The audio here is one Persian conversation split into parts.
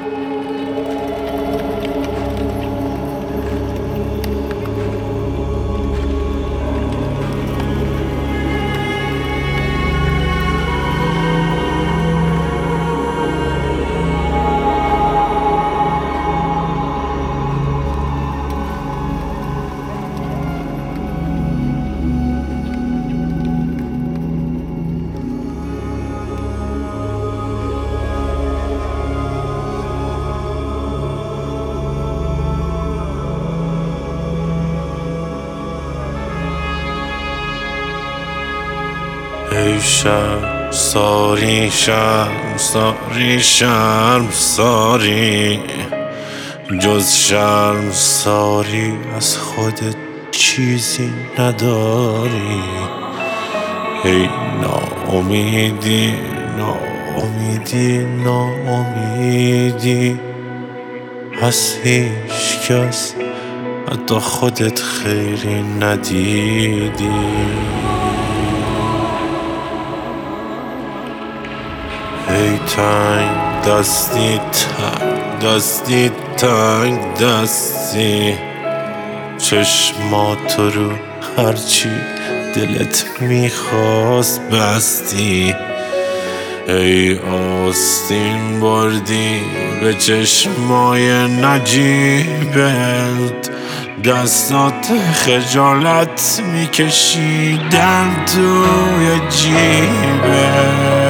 ای شرمساری شرمساری شرمساری، جز شرمساری از خودت چیزی نداری. ای ناامیدی ناامیدی ناامیدی، از هیچ کس حتی خودت خیری ندیدی. ای تنگ دستی تنگ دستی تنگ دستی، چشماتو رو هرچی دلت میخواست بستی. ای آستین بردی به چشمای نجیبت، دستات خجالت میکشیدن توی جیبت.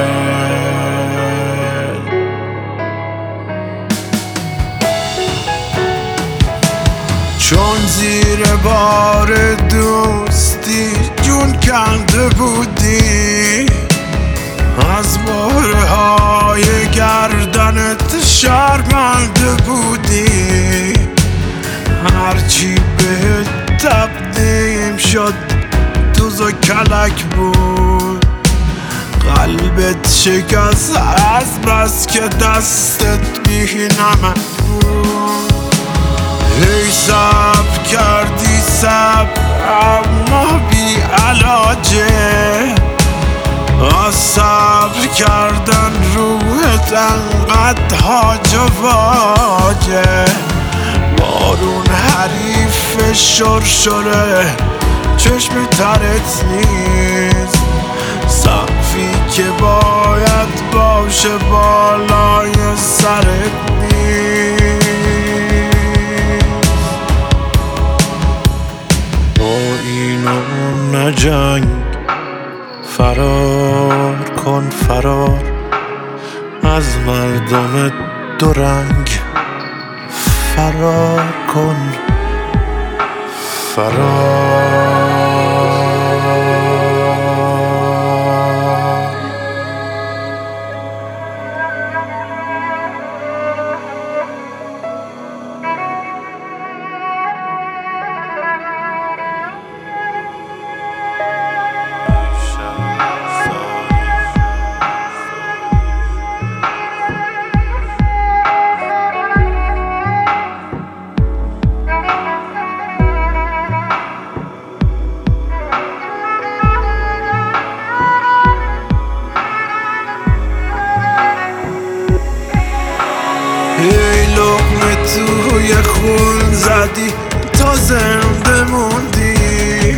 چون زیر بار دوستی جون کنده بودی، از بارهای گردنت شرمنده بودی. هرچی بهت تقدیم شد دوز و کلک بود، قلبت شکست از بس که دستت بی نمک بود. ای صبر کردی صبر اما بی علاجه، از صبر کردن روحت انقدر هاج و واجه. بارون حریف شرشره چشم ترت نیست، سقفی که باید باشه بالای سرت نیست. با این و نجنگ، فرار کن فرار از مردم دورنگ، فرار کن فرار. ای لقمه توی خون زدی تا زنده موندی،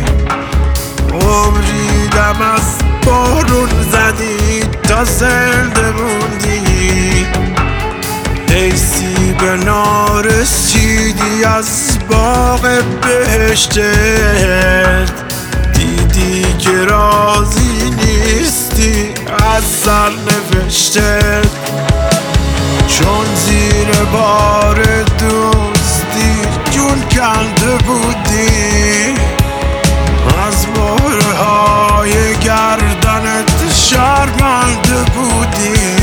عمری دم از بارون زدی تا زنده موندی. ای سیب نارسیدی از باغ بهشتت، دیدی که راضی نیستی از سرنوشتت. چون زیر بار دوستی جون کنده بودی، از بارهای گردنت شرمنده بودی.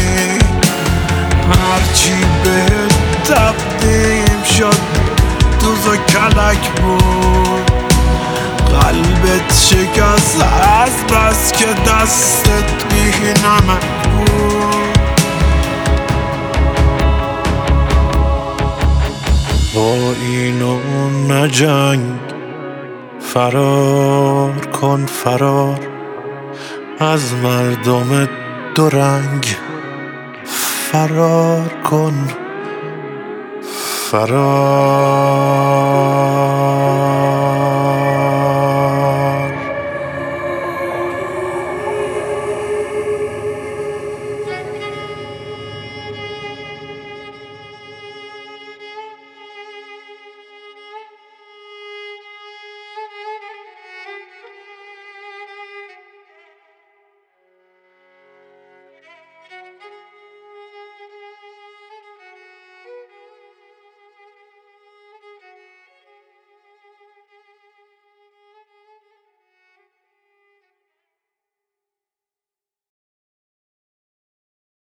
هرچی بهت تقدیم شد دوز و کلک بود، قلبت شکست از بس که دستت بی نمک بود. با این و نجنگ، فرار کن فرار از مردم دورنگ، فرار کن فرار.